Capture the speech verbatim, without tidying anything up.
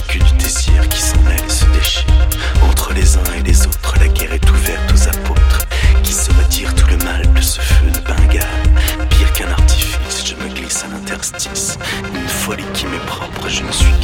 n'est que du désir qui s'en mêle et se déchire. Entre les uns et les autres, la guerre est ouverte aux apôtres. Qui se retire tout le mal de ce feu de Bengale. Pire qu'un artifice, je me glisse à l'interstice. Une folie qui m'est propre, je ne suis